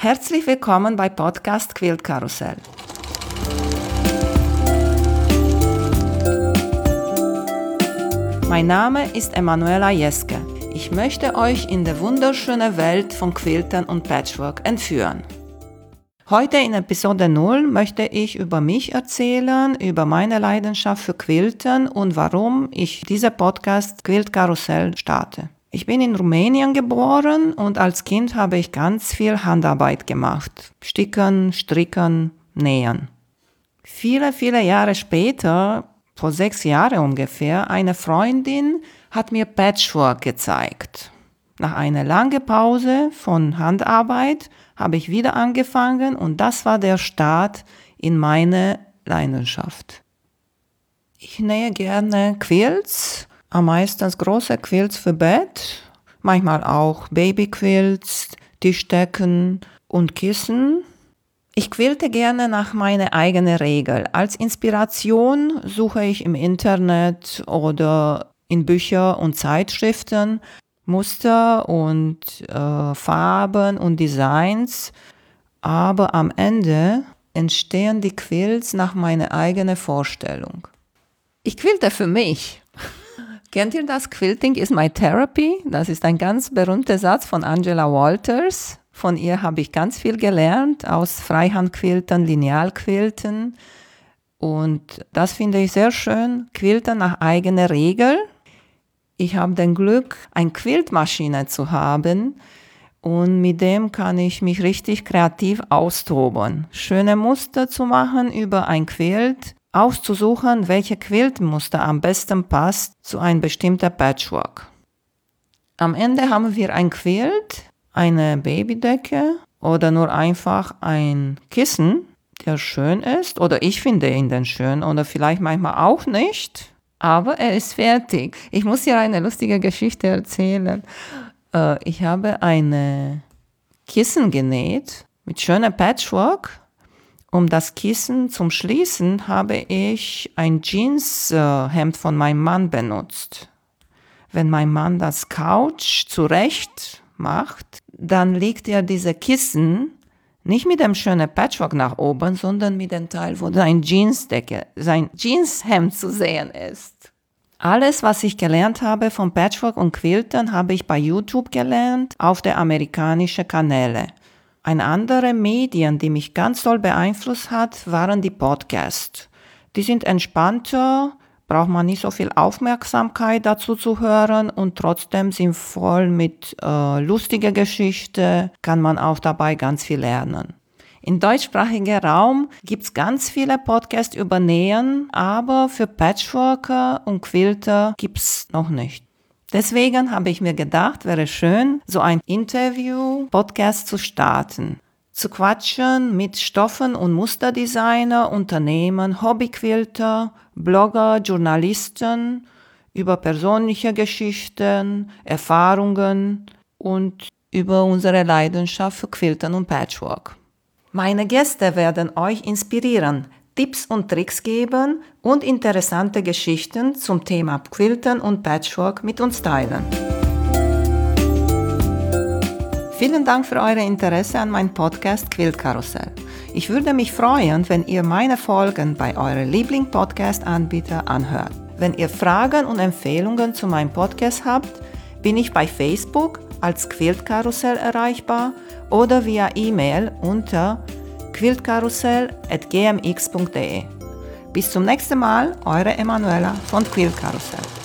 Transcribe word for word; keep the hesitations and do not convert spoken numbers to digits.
Herzlich willkommen bei Podcast Quilt Karussell. Mein Name ist Emanuela Jeske. Ich möchte euch in die wunderschöne Welt von Quiltern und Patchwork entführen. Heute in Episode null möchte ich über mich erzählen, über meine Leidenschaft für Quiltern und warum ich diese Podcast Quilt Karussell starte. Ich bin in Rumänien geboren und als Kind habe ich ganz viel Handarbeit gemacht. Sticken, stricken, nähen. Viele, viele Jahre später, vor sechs Jahren ungefähr, eine Freundin hat mir Patchwork gezeigt. Nach einer langen Pause von Handarbeit habe ich wieder angefangen und das war der Start in meine Leidenschaft. Ich nähe gerne Quilts, am meisten große Quilts für Bett, manchmal auch Babyquilts, Tischdecken und Kissen. Ich quilte gerne nach meiner eigenen Regel. Als Inspiration suche ich im Internet oder in Büchern und Zeitschriften Muster und äh, Farben und Designs, aber am Ende entstehen die Quilts nach meiner eigenen Vorstellung. Ich quilte für mich. Kennt ihr das? Quilting is my therapy. Das ist ein ganz berühmter Satz von Angela Walters. Von ihr habe ich ganz viel gelernt aus Freihandquilten, Linealquilten. Und das finde ich sehr schön. Quilten nach eigener Regel. Ich habe den Glück, eine Quiltmaschine zu haben und mit dem kann ich mich richtig kreativ austoben. Schöne Muster zu machen über ein Quilt, auszusuchen, welche Quiltmuster am besten passt zu einem bestimmten Patchwork. Am Ende haben wir ein Quilt, eine Babydecke oder nur einfach ein Kissen, der schön ist, oder ich finde ihn dann schön oder vielleicht manchmal auch nicht. Aber er ist fertig. Ich muss dir eine lustige Geschichte erzählen. Äh, ich habe eine Kissen genäht mit schönem Patchwork. Um das Kissen zum Schließen habe ich ein Jeanshemd von meinem Mann benutzt. Wenn mein Mann das Couch zurecht macht, dann legt er diese Kissen nicht mit dem schönen Patchwork nach oben, sondern mit dem Teil, wo sein Jeansdecke, sein Jeanshemd zu sehen ist. Alles, was ich gelernt habe von Patchwork und Quiltern, habe ich bei YouTube gelernt, auf der amerikanischen Kanäle. Eine andere Medien, die mich ganz doll beeinflusst hat, waren die Podcasts. Die sind entspannter, braucht man nicht so viel Aufmerksamkeit dazu zu hören und trotzdem sind voll mit äh, lustiger Geschichte, kann man auch dabei ganz viel lernen. Im deutschsprachigen Raum gibt's ganz viele Podcasts über Nähen, aber für Patchworker und Quilter gibt's noch nicht. Deswegen habe ich mir gedacht, wäre schön, so ein Interview-Podcast zu starten. Zu quatschen mit Stoffen- und Musterdesigner, Unternehmen, Hobbyquilter, Blogger, Journalisten über persönliche Geschichten, Erfahrungen und über unsere Leidenschaft für Quiltern und Patchwork. Meine Gäste werden euch inspirieren, Tipps und Tricks geben und interessante Geschichten zum Thema Quiltern und Patchwork mit uns teilen. Vielen Dank für euer Interesse an meinem Podcast Quilt Karussell. Ich würde mich freuen, wenn ihr meine Folgen bei eurem Liebling-Podcast-Anbieter anhört. Wenn ihr Fragen und Empfehlungen zu meinem Podcast habt, bin ich bei Facebook als Quilt Karussell erreichbar oder via E-Mail unter quiltkarussell at g m x punkt d e. Bis zum nächsten Mal, eure Emanuela von Quilt Karussell.